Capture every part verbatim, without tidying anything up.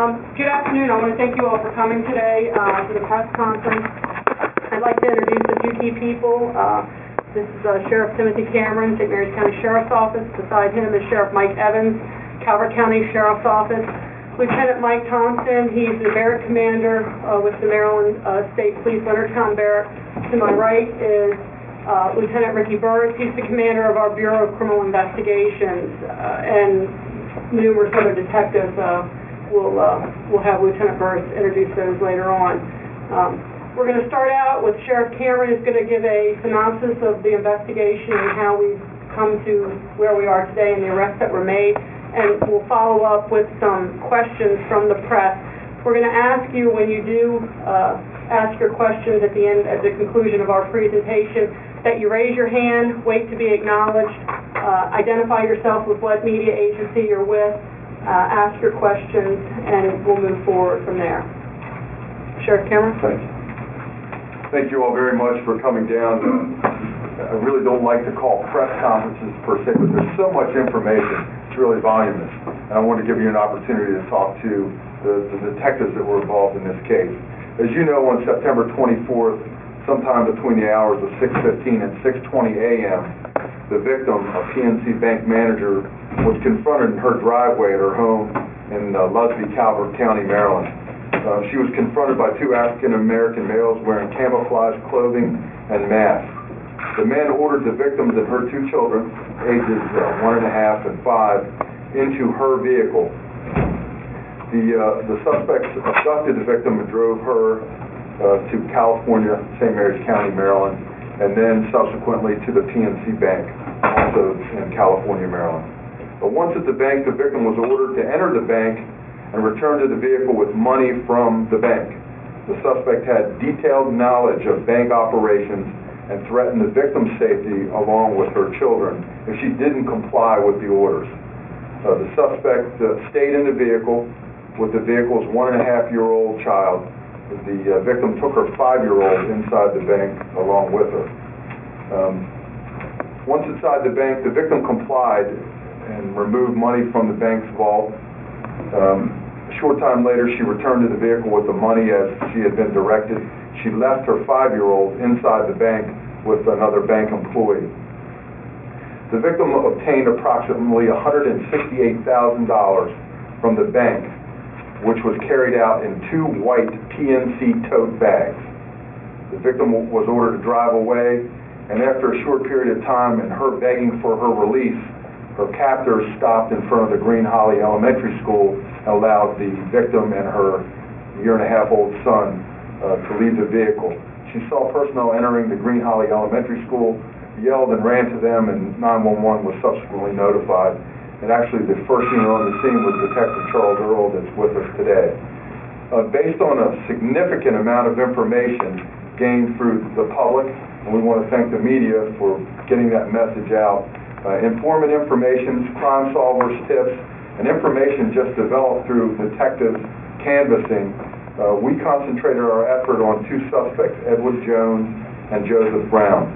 Um, good afternoon. I want to thank you all for coming today uh, to the press conference. I'd like to introduce a few key people. Uh, this is uh, Sheriff Timothy Cameron, Saint Mary's County Sheriff's Office. Beside him is Sheriff Mike Evans, Calvert County Sheriff's Office. Lieutenant Mike Thompson, he's the Barrack Commander uh, with the Maryland uh, State Police Leonardtown Barrack. To my right is uh, Lieutenant Ricky Burris. He's the commander of our Bureau of Criminal Investigations, uh, and numerous other detectives. Uh, we'll, uh, we'll have Lieutenant Burris introduce those later on. Um, we're going to start out with Sheriff Cameron is going to give a synopsis of the investigation and how we've come to where we are today and the arrests that were made, and we'll follow up with some questions from the press. We're going to ask you, when you do uh, ask your questions at the end, at the conclusion of our presentation, that you raise your hand, wait to be acknowledged, uh, identify yourself with what media agency you're with, uh, ask your questions, and we'll move forward from there. Sheriff Cameron? Thank you. Thank you all very much for coming down. I really don't like to call press conferences per se, but there's so much information. It's really voluminous. And I want to give you an opportunity to talk to the, the detectives that were involved in this case. As you know, on September twenty-fourth, sometime between the hours of six fifteen and six twenty a m, the victim, a P N C bank manager, was confronted in her driveway at her home in uh, Lusby, Calvert County, Maryland. Uh, she was confronted by two African-American males wearing camouflage clothing and masks. The men ordered the victims and her two children, ages uh, one and a half and five, into her vehicle. The, uh, the suspects abducted the victim and drove her uh, to California, Saint Mary's County, Maryland, and then subsequently to the P N C Bank, also in California, Maryland. But once at the bank, the victim was ordered to enter the bank and return to the vehicle with money from the bank. The suspect had detailed knowledge of bank operations and threatened the victim's safety along with her children if she didn't comply with the orders. Uh, the suspect uh, stayed in the vehicle with the vehicle's one and a half year old child. The uh, victim took her five-year-old inside the bank along with her. Um, once inside the bank, the victim complied and removed money from the bank's vault. Um, a short time later, she returned to the vehicle with the money as she had been directed. She left her five-year-old inside the bank with another bank employee. The victim obtained approximately one hundred sixty-eight thousand dollars from the bank, which was carried out in two white P N C tote bags. The victim was ordered to drive away, and after a short period of time and her begging for her release, her captors stopped in front of the Green Holly Elementary School and allowed the victim and her year-and-a-half-old son uh, to leave the vehicle. She saw personnel entering the Green Holly Elementary School, yelled and ran to them, and nine one one was subsequently notified. And actually, the first unit on the scene was Detective Charles Earl, that's with us today. Uh, based on a significant amount of information gained through the public, and we want to thank the media for getting that message out, uh, informant information, crime solvers, tips, and information just developed through detectives canvassing, uh, we concentrated our effort on two suspects, Edward Jones and Joseph Brown.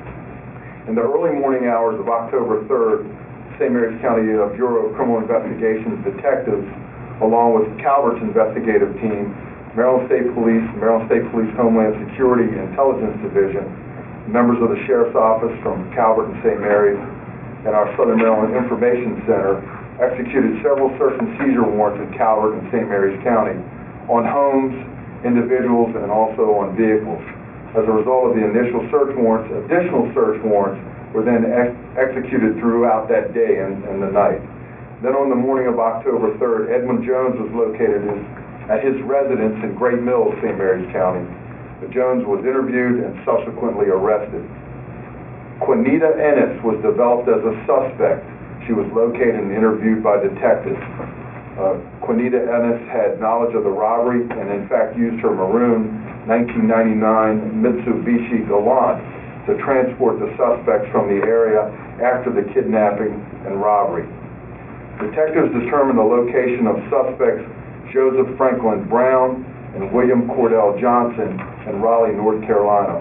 In the early morning hours of October third, Saint Mary's County uh, Bureau of Criminal Investigations detectives, along with Calvert's investigative team, Maryland State Police, Maryland State Police Homeland Security Intelligence Division, members of the Sheriff's Office from Calvert and Saint Mary's, and our Southern Maryland Information Center, executed several search and seizure warrants in Calvert and Saint Mary's County on homes, individuals, and also on vehicles. As a result of the initial search warrants, additional search warrants were then ex executed throughout that day and, and the night. Then on the morning of October third, Edmund Jones was located in, at his residence in Great Mills, Saint Mary's County. The Jones was interviewed and subsequently arrested. Quinita Ennis was developed as a suspect. She was located and interviewed by detectives. Uh, Quinita Ennis had knowledge of the robbery and in fact used her maroon nineteen ninety-nine Mitsubishi Galant to transport the suspects from the area after the kidnapping and robbery. Detectives determined the location of suspects Joseph Franklin Brown and William Cordell Johnson in Raleigh, North Carolina.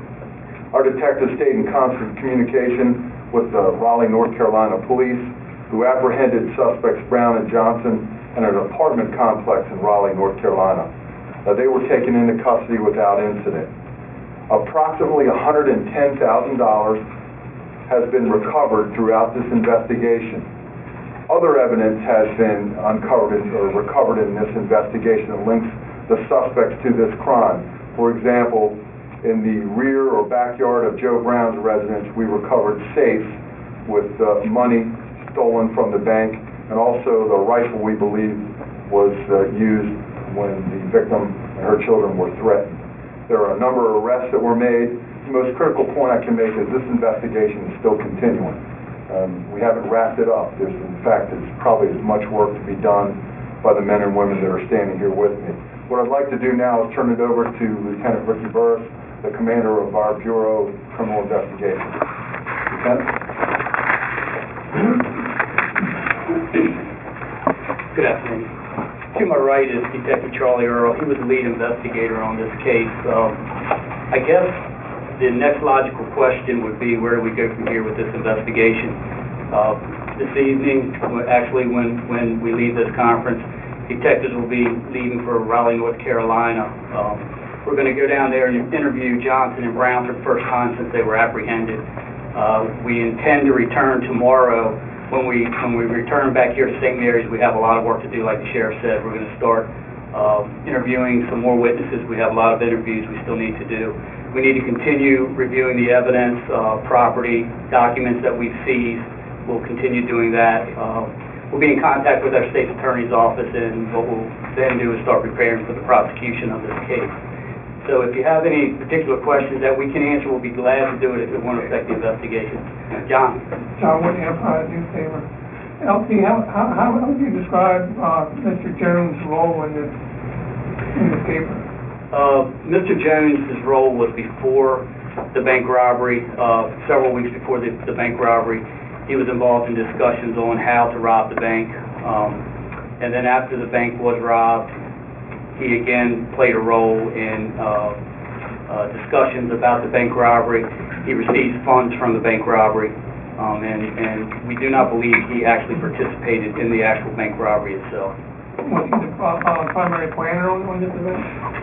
Our detectives stayed in constant communication with the Raleigh, North Carolina Police, who apprehended suspects Brown and Johnson in an apartment complex in Raleigh, North Carolina. Uh, they were taken into custody without incident. Approximately one hundred ten thousand dollars has been recovered throughout this investigation. Other evidence has been uncovered in, or recovered in this investigation that links the suspects to this crime. For example, in the rear or backyard of Joe Brown's residence, we recovered safes with uh, money stolen from the bank, and also the rifle we believe was uh, used when the victim and her children were threatened. There are a number of arrests that were made. The most critical point I can make is this investigation is still continuing. Um, we haven't wrapped it up. There's, in fact, there's probably as much work to be done by the men and women that are standing here with me. What I'd like to do now is turn it over to Lieutenant Ricky Burris, the commander of our Bureau of Criminal Investigation. Lieutenant? Good afternoon. To my right is Detective Charlie Earl. He was the lead investigator on this case. Um, I guess the next logical question would be, where do we go from here with this investigation? Uh, this evening, actually when, when we leave this conference, detectives will be leaving for Raleigh, North Carolina. Um, we're going to go down there and interview Johnson and Brown for the first time since they were apprehended. Uh, we intend to return tomorrow. When we, when we return back here to Saint Mary's, we have a lot of work to do, like the sheriff said. We're going to start uh, interviewing some more witnesses. We have a lot of interviews we still need to do. We need to continue reviewing the evidence, uh, property, documents that we've seized. We'll continue doing that. Uh, we'll be in contact with our state's attorney's office, and what we'll then do is start preparing for the prosecution of this case. So if you have any particular questions that we can answer, we'll be glad to do it if it won't affect the investigation. John? John Wood, Empire newspaper. L P, how, how, how would you describe uh, Mister Jones' role in this, in this case? Uh, Mister Jones' role was before the bank robbery, uh, several weeks before the, the bank robbery. He was involved in discussions on how to rob the bank. Um, and then after the bank was robbed, he again played a role in uh, uh, discussions about the bank robbery. He received funds from the bank robbery, um, and, and we do not believe he actually participated in the actual bank robbery itself. Was he the uh, uh, primary planner on, on this event?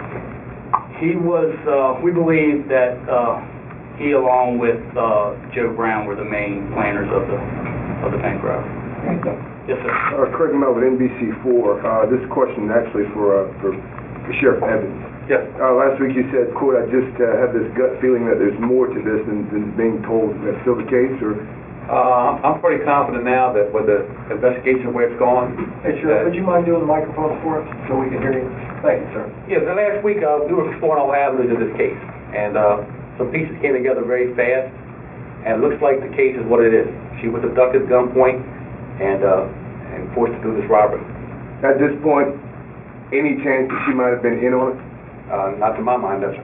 He was, uh, we believe that uh, he, along with uh, Joe Brown, were the main planners of the of the bank robbery. Thank you. Yes, sir. Uh, Craig Melvin, N B C four. Uh, this question actually for, uh, for for Sheriff Evans. Yes. Uh, last week you said, quote, I just uh, have this gut feeling that there's more to this than, than being told. Is that still the case, or? Uh, I'm pretty confident now that with the investigation where it's gone. Hey, Sheriff, would you mind doing the microphone for us so we can hear you? Thank you, sir. Yeah, the last week uh, we were exploring all avenues of this case, and uh, some pieces came together very fast, and it looks like the case is what it is. She was abducted at gunpoint and uh, and forced to do this robbery. At this point, any chance that she might have been in on it? Uh, not to my mind, that's.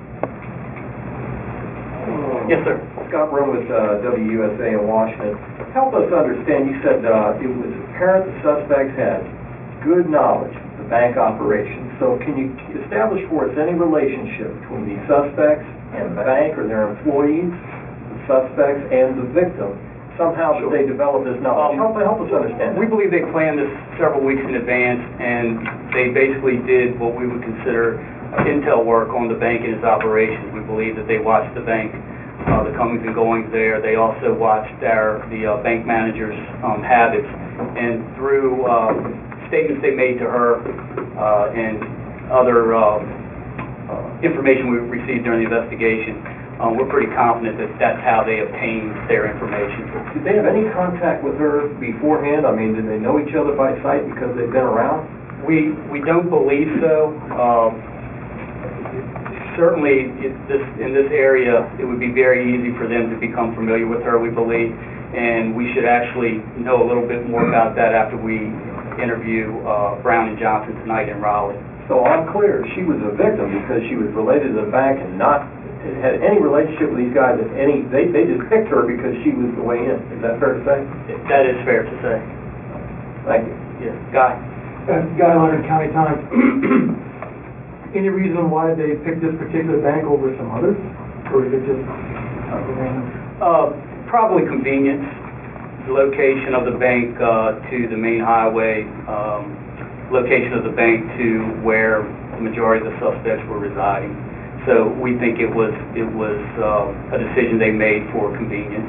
Yes, sir. Scott Room with uh, W U S A in Washington. Help us understand, you said uh, it was apparent the suspects had good knowledge of the bank operation. So can you establish for us any relationship between the suspects and the bank, or their employees, the suspects and the victim? Somehow that they developed this knowledge. Help, help us understand that. We believe they planned this several weeks in advance, and they basically did what we would consider intel work on the bank and its operations. We believe that they watched the bank, uh, the comings and goings there. They also watched our the uh, bank manager's um, habits, and through uh, statements they made to her uh, and other uh, uh, information we received during the investigation, Uh, we're pretty confident that that's how they obtained their information. Did they have any contact with her beforehand? I mean, did they know each other by sight because they've been around? We we don't believe so. Um, certainly, it, this in this area, it would be very easy for them to become familiar with her, we believe, and we should actually know a little bit more about that after we interview uh, Brown and Johnson tonight in Raleigh. So I'm clear, she was a victim because she was related to the bank and not had any relationship with these guys. If any, they they just picked her because she was the way in. Is that fair to say? That is fair to say. Thank you. Yes, Guy. Uh, Guy Leonard, County Times. Any reason why they picked this particular bank over some others, or is it just uh, random? Uh, probably convenience. the location of the bank uh, to the main highway, um, location of the bank to where the majority of the suspects were residing. So we think it was, it was uh, a decision they made for convenience.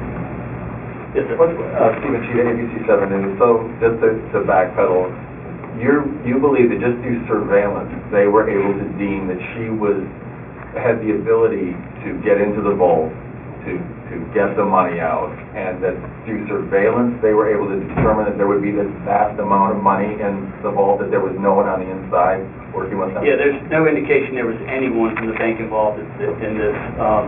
Yes, sir. What, uh, Stephen Cheat, A B C seven News, so just to, to backpedal, you you believe that just through surveillance, they were able to deem that she was, had the ability to get into the vault, to, to get the money out, and that through surveillance, they were able to determine that there would be this vast amount of money in the vault, that there was no one on the inside working with them? Yeah, there's no indication there was anyone from the bank involved in in this. Um,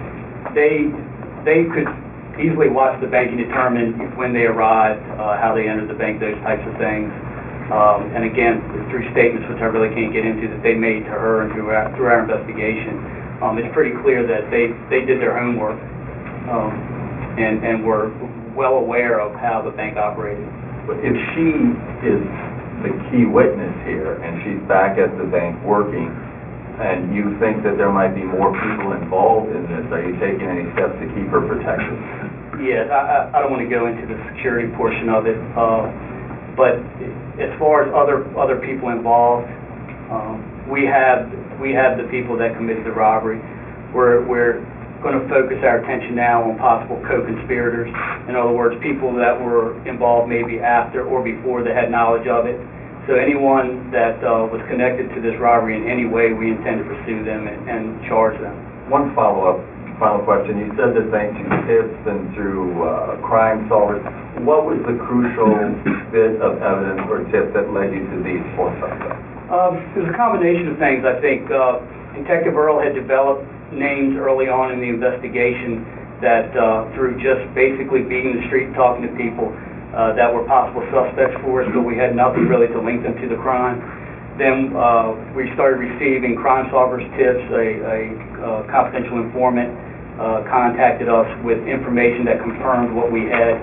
They, they could easily watch the bank and determine when they arrived, uh, how they entered the bank, those types of things. Um, And again, through statements, which I really can't get into, that they made to her and through our, through our investigation, um, it's pretty clear that they, they did their homework um, and, and were well aware of how the bank operated. But if she is the key witness here, and she's back at the bank working, and you think that there might be more people involved in this, are you taking any steps to keep her protected? Yes, I, I I don't want to go into the security portion of it, uh, but as far as other, other people involved, um, we have, we have the people that committed the robbery. We're, we're going to focus our attention now on possible co-conspirators. In other words, people that were involved maybe after or before they had knowledge of it. So anyone that uh, was connected to this robbery in any way, we intend to pursue them and, and charge them. One follow-up, final question. You said that thanks to tips and through uh, Crime Solvers, what was the crucial bit of evidence or tip that led you to these four suspects? Um, it was a combination of things. I think uh, Detective Earl had developed names early on in the investigation that uh, through just basically beating the street and talking to people uh, that were possible suspects for us, but we had nothing really to link them to the crime. Then uh, we started receiving Crime Solvers tips. A, a uh, confidential informant uh, contacted us with information that confirmed what we had,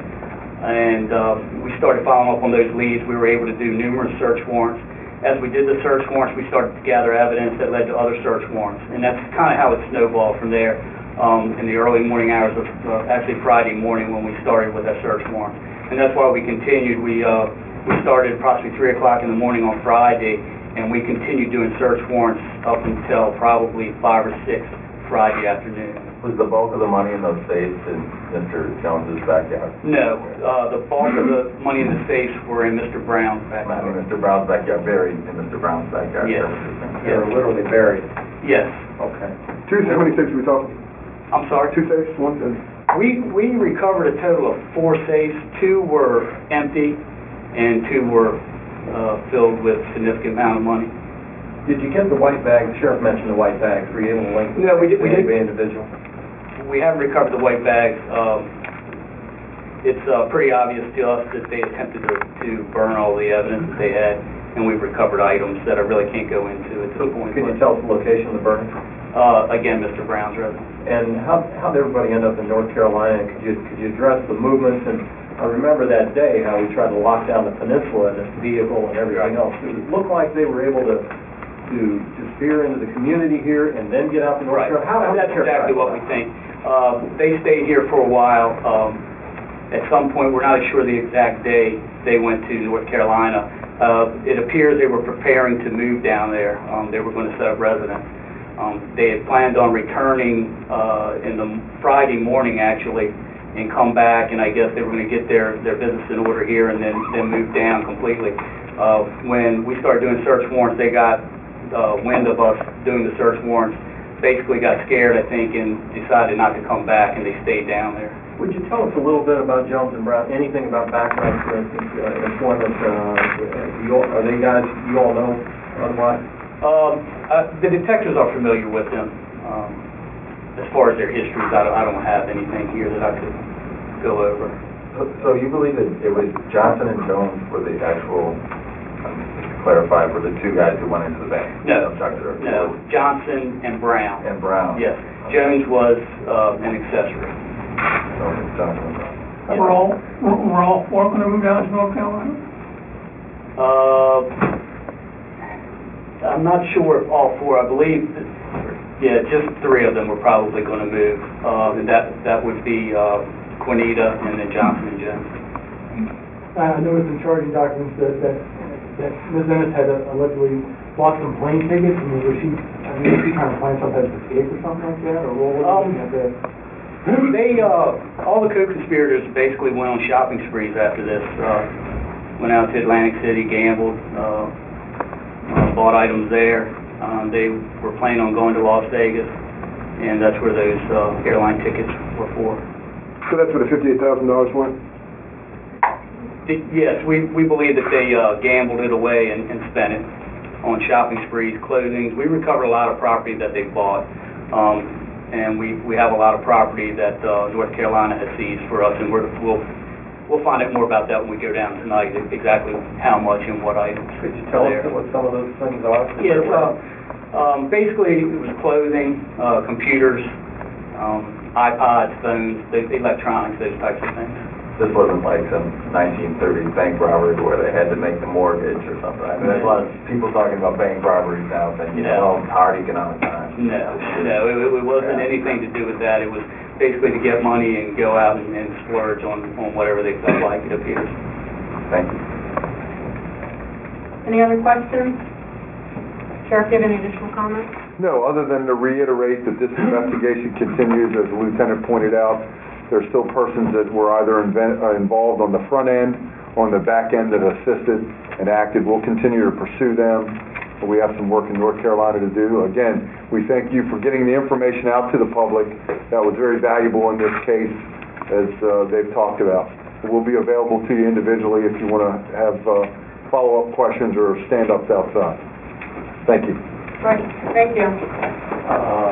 and uh, we started following up on those leads. We were able to do numerous search warrants. As we did the search warrants, we started to gather evidence that led to other search warrants, and that's kind of how it snowballed from there um, in the early morning hours of, uh, actually Friday morning when we started with that search warrant. And that's why we continued. We, uh, we started approximately three o'clock in the morning on Friday, and we continued doing search warrants up until probably five or six Friday afternoon. Was the bulk of the money in those safes in Mister Jones's backyard? No, uh, the bulk of the money in the safes were in Mister Brown's I backyard. mean, Mister Brown's backyard, buried in Mister Brown's backyard. Yes. They were literally buried. Yes. Okay. Two, how many safes are we talking? I'm sorry? Two safes, one, uh, We, we recovered a total of four safes. Two were empty and two were uh, filled with a significant amount of money. Did you get the white bag? The sheriff mentioned the white bags. Were you able to link No, we did- we did. the individual? We haven't recovered the white bags. Um, It's uh, pretty obvious to us that they attempted to, to burn all the evidence that they had, and we've recovered items that I really can't go into at this point. Can you tell us the location of the burning? Uh, Again, Mister Brown's residence. And how, how did everybody end up in North Carolina? Could you, could you address the movements? And I remember that day, how we tried to lock down the peninsula and this vehicle and everything else. It looked like they were able to, to, to steer into the community here and then get out to North Right. Carolina. How, how That's did you exactly what we think. Uh, They stayed here for a while. Um, At some point, we're not sure the exact day they went to North Carolina. Uh, It appears they were preparing to move down there. Um, They were going to set up residence. Um, They had planned on returning uh, in the Friday morning, actually, and come back, and I guess they were going to get their, their business in order here and then, then move down completely. Uh, When we started doing search warrants, they got uh, wind of us doing the search warrants, basically got scared, I think, and decided not to come back, and they stayed down there. Would you tell us a little bit about Jones and Brown? Anything about background, for instance, uh, employment? Uh, you all, are they guys you all know otherwise? Um, uh, the detectives are familiar with them. Um, as far as their histories, I don't, I don't have anything here that I could go over. So, so you believe that it was Johnson and Jones were the actual, um, just to clarify, were the two guys who went into the bank? No, Doctor no, Johnson and Brown. And Brown? Yes, Jones was uh, an accessory. Okay, Johnson and Brown. And we're all, we're, we're all four gonna move down to North Carolina? Uh, I'm not sure if all four, I believe, yeah, just three of them were probably going to move. Uh, and that, that would be uh, Quinita, and then Johnson and Jones. I noticed in charging documents that, that, that Miz Ennis had allegedly bought some plane tickets, and was she, I mean, was she trying to plan something to escape or something like that, or what was Um, she at that? They, uh, all the co-conspirators basically went on shopping sprees after this. Uh, went out to Atlantic City, gambled, uh, uh, bought items there. Um, they were planning on going to Las Vegas, and that's where those uh, airline tickets were for. So that's where the fifty-eight thousand dollars went? The- Yes, we, we believe that they uh, gambled it away and, and spent it on shopping sprees, clothing. We recovered a lot of property that they bought, um, and we, we have a lot of property that uh, North Carolina has seized for us, and we're, we'll we'll find out more about that when we go down tonight, exactly how much and what items. Could you tell us there. what some of those things are? Yes, uh, um, basically, it was clothing, uh, computers, um, iPods, phones, the the electronics, those types of things. This wasn't like some nineteen thirties bank robbery where they had to make the mortgage or something. I mean, there's a lot of people talking about bank robberies now, saying, you know, hard economic times. No, no, it, it wasn't anything to do with that. It was basically to get money and go out and, and splurge on, on whatever they felt like, it appears. Thank you. Any other questions? Sheriff, do you have any additional comments? No, other than to reiterate that this investigation continues, as the lieutenant pointed out. There's still persons that were either inven- uh, involved on the front end, on the back end that assisted and acted. We'll continue to pursue them. We have some work in North Carolina to do. Again, we thank you for getting the information out to the public. That was very valuable in this case, as uh, they've talked about. We'll be available to you individually if you want to have uh, follow-up questions or stand-ups outside. Thank you. Right, thank you. Uh,